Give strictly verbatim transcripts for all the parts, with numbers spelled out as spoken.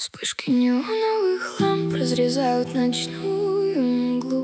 Вспышки неоновых ламп разрезают ночную мглу.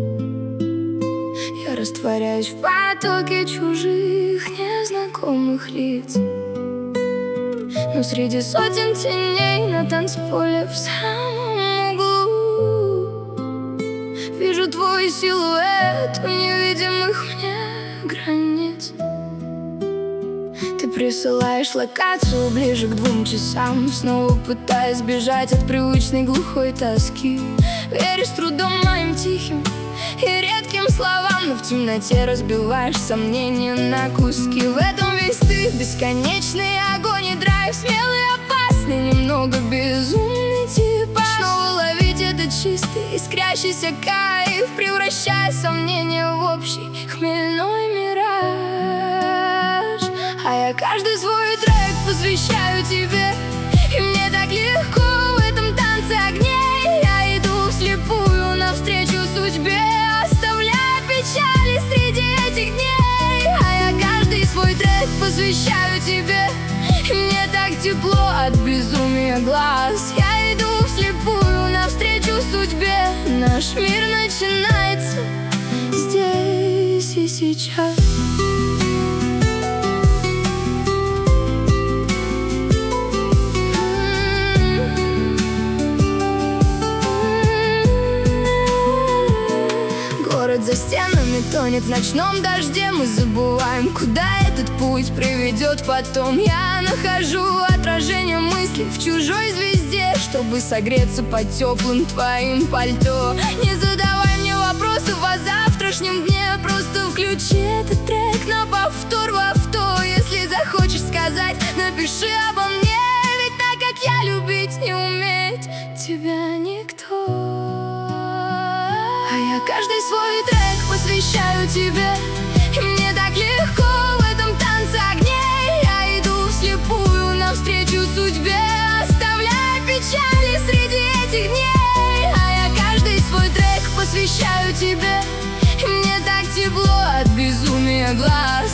Я растворяюсь в потоке чужих, незнакомых лиц. Но среди сотен теней на танцполе в самом углу вижу твой силуэт у невидимых мне границ. Ты присылаешь локацию ближе к двум часам, снова пытаясь сбежать от привычной глухой тоски. Веришь с трудом моим тихим и редким словам, но в темноте разбиваешь сомнения на куски. В этом весь ты, бесконечный огонь и драйв, смелый, опасный, немного безумный типаж. Снова ловить этот чистый, искрящийся кайф, превращая сомнения в общий хмельной мираж. А я каждый свой трек посвящаю тебе, и мне так легко в этом танце огней. Я иду вслепую навстречу судьбе, оставляя печали среди этих дней. А я каждый свой трек посвящаю тебе, и мне так тепло от безумия глаз. Я иду вслепую навстречу судьбе, наш мир начинается здесь и сейчас. Город за стенами тонет в ночном дожде. Мы забываем, куда этот путь приведет потом. Я нахожу отражение мыслей в чужой звезде, чтобы согреться под теплым твоим пальто. Не задавай мне вопросов о завтрашнем дне, просто включи этот трек на повтор в авто. Если захочешь сказать, напиши обо мне, ведь так как я любить не уметь тебя никто. А я каждый свой трек посвящаю тебе, и мне так легко в этом танце огней. Я иду вслепую навстречу судьбе, оставляя печали среди этих дней. А я каждый свой трек посвящаю тебе, и мне так тепло от безумия глаз.